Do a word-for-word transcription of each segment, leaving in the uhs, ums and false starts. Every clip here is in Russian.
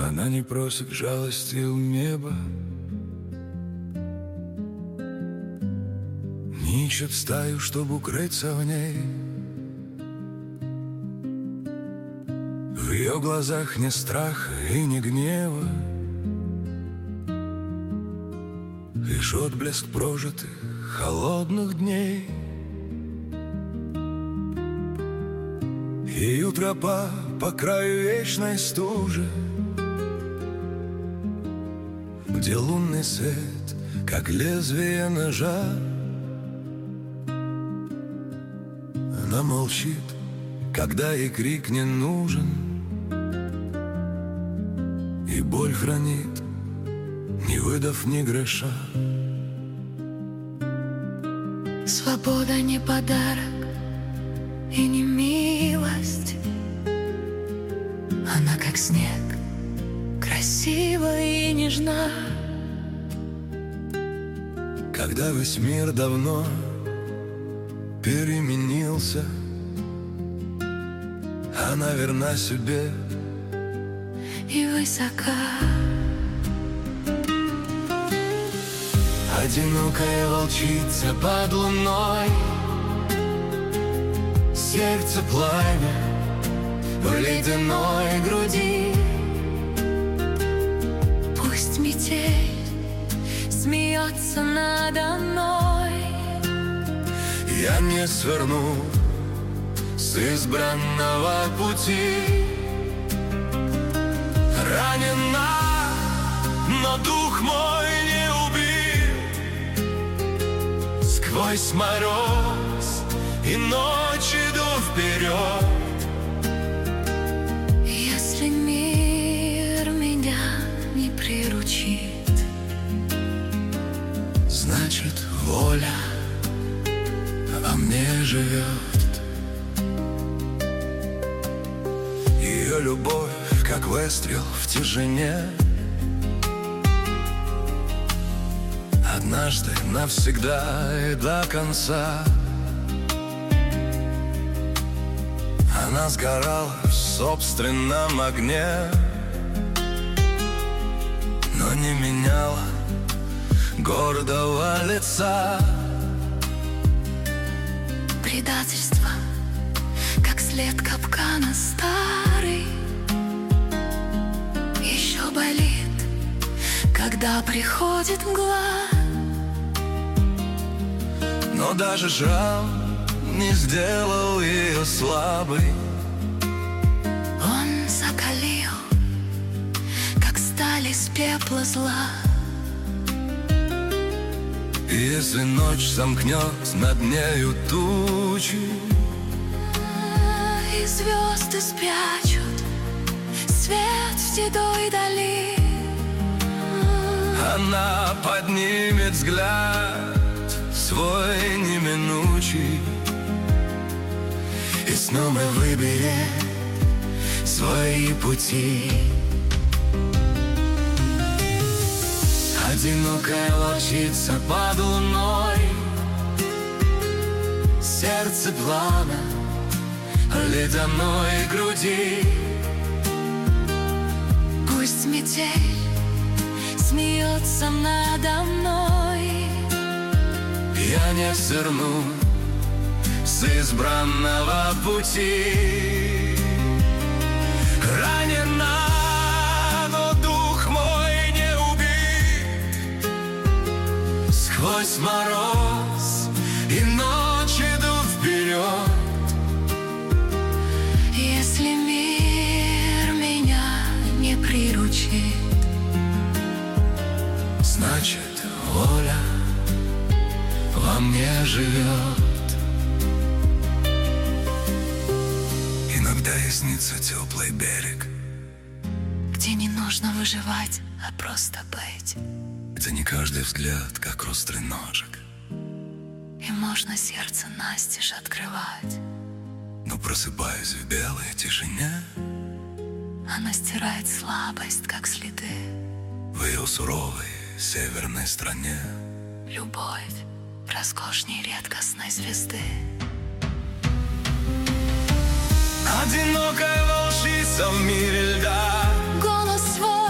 Она не просит жалости у неба, не ищет стаю, чтобы укрыться в ней. В ее глазах ни страха и ни гнева, лишь отблеск прожитых холодных дней. Ее тропа по краю вечной стужи, где лунный свет, как лезвие ножа. Она молчит, когда ей крик не нужен, и боль хранит, не выдав ни гроша. Свобода не подарок и не милость. Она как снег, красива и нежна. Когда весь мир давно переменился, она верна себе и высока. Одинокая волчица под луной, сердце пламя в ледяной груди. Пусть метель смеется надо мной, я не сверну с избранного пути. Ранена, но дух мой не убит. Сквозь мороз и ночь иду вперед. Если мир меня не приручит, значит, воля во мне живет. Ее любовь, как выстрел в тишине, однажды навсегда и до конца. Она сгорала в собственном огне, но не меняла гордого лица. предательство, как след капкана старый, еще болит, когда приходит мгла. Но даже шрам не сделал ее слабой. Он закалил, как сталь из пепла зла. И если ночь замкнет над нею тучи, и звезды спрячут свет в седой дали, она поднимет взгляд свой неминучий и снова выберет свои пути. Одинокая волчица под луной, сердце пламя ледяной груди. Пусть метель смеется надо мной, я не сверну с избранного пути. Ранена, но дух мой не убит. Сквозь мороз и ночь иду вперед. если мир меня не приручит, значит, воля во мне живет. Иногда ей снится теплый берег, где не нужно выживать, а просто быть, где не каждый взгляд, как острый ножик, и можно сердце настежь открывать. но просыпаюсь в белой тишине. Она стирает слабость, как следы. В ее суровой северной стране Любовь роскошней редкостной звезды. одинокая волчица в мире льда, Голос свой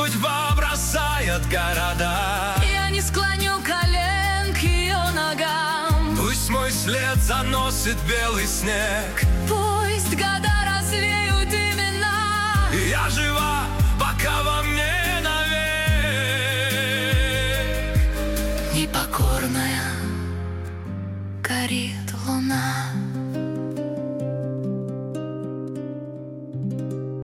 судьба бросает города. Я не склоню колен к ее ногам. Пусть мой след заносит белый снег. Пусть года развеют имена. И я жива, пока во мне навек. Непокорная горит луна.